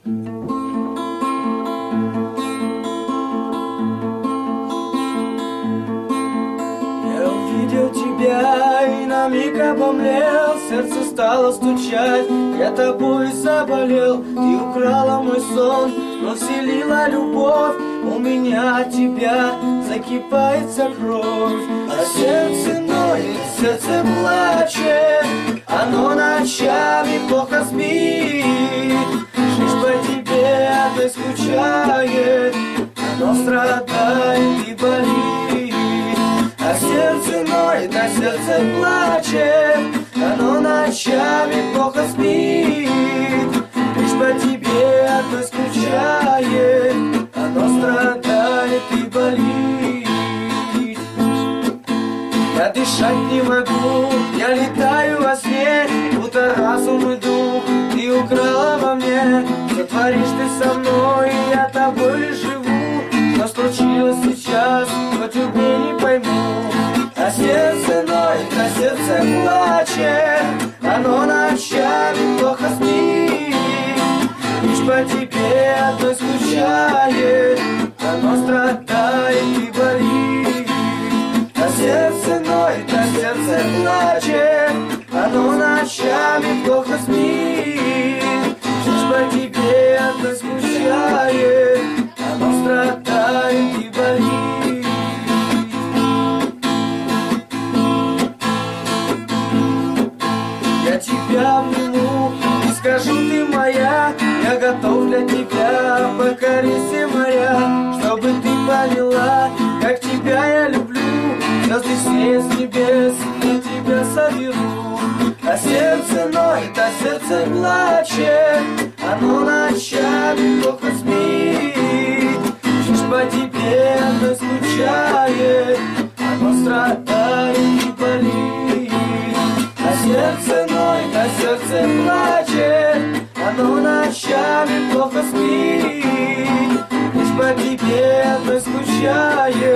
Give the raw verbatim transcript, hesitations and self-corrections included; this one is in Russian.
Я увидел тебя и на миг обомлел, сердце стало стучать, я тобой заболел. Ты украла мой сон, но вселила любовь, у меня от тебя закипается кровь. А сердце ноет, сердце плачет, оно ночами плохо спит. Жизнь по тебе одной скучает, оно страдает и болит. А сердце ноет, а сердце плачет, оно ночами плохо спит. Лишь по тебе одной скучает, оно страдает и болит. Я дышать не могу, я летаю во сне, будто разум и дух ты украла во мне. Что творишь ты со мной, я тобой лишь живу. Что случилось сейчас, хоть убей, не пойму. А сердце ноет, а сердце плачет, оно ночами плохо спит. Лишь по тебе одной скучает, оно страдает и болит. А сердце ноет, а сердце плачет, оно ночами плохо спит. Лишь по тебе одной скучает, оно страдает и болит. Я тебя обниму и скажу, ты моя, я готов для тебя покорить все моря. Чтобы ты поняла, как тебя я люблю, звезды все с небес я тебя соберу. А сердце ноет, а сердце плачет, оно ночами плохо спит. Лишь по тебе оно скучает, оно страдает и болит. А сердце ноет, а сердце плачет, оно ночами плохо спит. Лишь по тебе оно скучает,